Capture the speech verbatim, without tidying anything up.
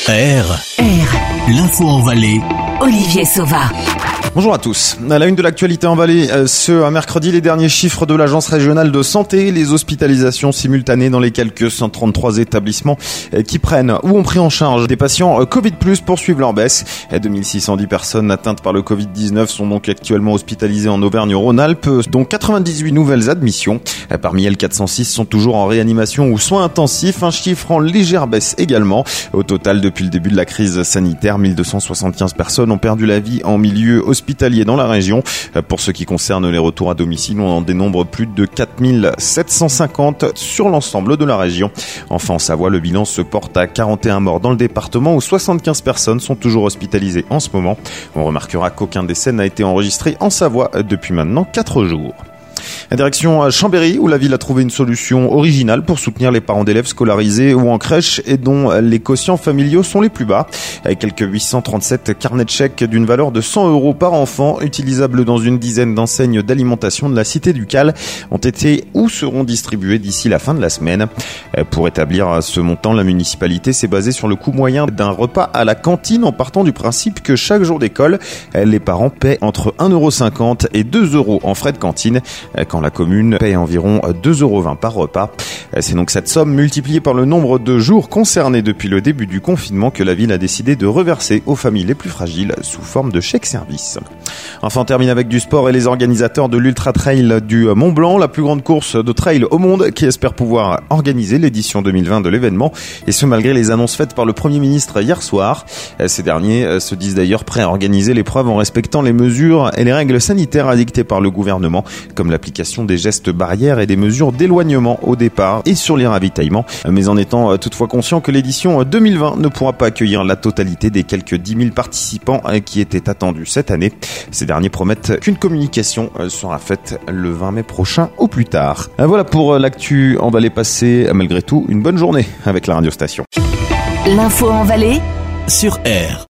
R. R. L'info en Valais. Olivier Sauva. Bonjour à tous. À la une de l'actualité en Valais, ce mercredi, les derniers chiffres de l'Agence régionale de santé, les hospitalisations simultanées dans les quelques cent trente-trois établissements qui prennent ou ont pris en charge des patients Covid plus, poursuivent leur baisse. deux mille six cent dix personnes atteintes par le covid dix-neuf sont donc actuellement hospitalisées en Auvergne-Rhône-Alpes, dont quatre-vingt-dix-huit nouvelles admissions. Parmi elles, quatre cent six sont toujours en réanimation ou soins intensifs, un chiffre en légère baisse également. Au total, depuis le début de la crise sanitaire, mille deux cent soixante-quinze personnes ont perdu la vie en milieu hospitalier hospitaliers dans la région. Pour ce qui concerne les retours à domicile, on en dénombre plus de quatre mille sept cent cinquante sur l'ensemble de la région. Enfin, en Savoie, le bilan se porte à quarante et un morts dans le département où soixante-quinze personnes sont toujours hospitalisées en ce moment. On remarquera qu'aucun décès n'a été enregistré en Savoie depuis maintenant quatre jours. Direction Chambéry, où la ville a trouvé une solution originale pour soutenir les parents d'élèves scolarisés ou en crèche et dont les quotients familiaux sont les plus bas. Avec quelques huit cent trente-sept carnets de chèques d'une valeur de cent euros par enfant, utilisables dans une dizaine d'enseignes d'alimentation de la cité du Cal, ont été ou seront distribués d'ici la fin de la semaine. Pour établir ce montant, la municipalité s'est basée sur le coût moyen d'un repas à la cantine en partant du principe que chaque jour d'école, les parents paient entre un euro cinquante et deux euros en frais de cantine, quand la commune paye environ deux euros vingt par repas. C'est donc cette somme multipliée par le nombre de jours concernés depuis le début du confinement que la ville a décidé de reverser aux familles les plus fragiles sous forme de chèque service. Enfin, on termine avec du sport et les organisateurs de l'Ultra Trail du Mont Blanc, la plus grande course de trail au monde, qui espère pouvoir organiser l'édition deux mille vingt de l'événement, et ce malgré les annonces faites par le Premier ministre hier soir. Ces derniers se disent d'ailleurs prêts à organiser l'épreuve en respectant les mesures et les règles sanitaires édictées par le gouvernement, comme l'application des gestes barrières et des mesures d'éloignement au départ et sur les ravitaillements, mais en étant toutefois conscient que l'édition deux mille vingt ne pourra pas accueillir la totalité des quelques dix mille participants qui étaient attendus cette année. Ces derniers promettent qu'une communication sera faite le vingt mai prochain au plus tard. Voilà pour l'actu en Valais. Passez malgré tout une bonne journée avec la radio station. L'info en Valais sur R.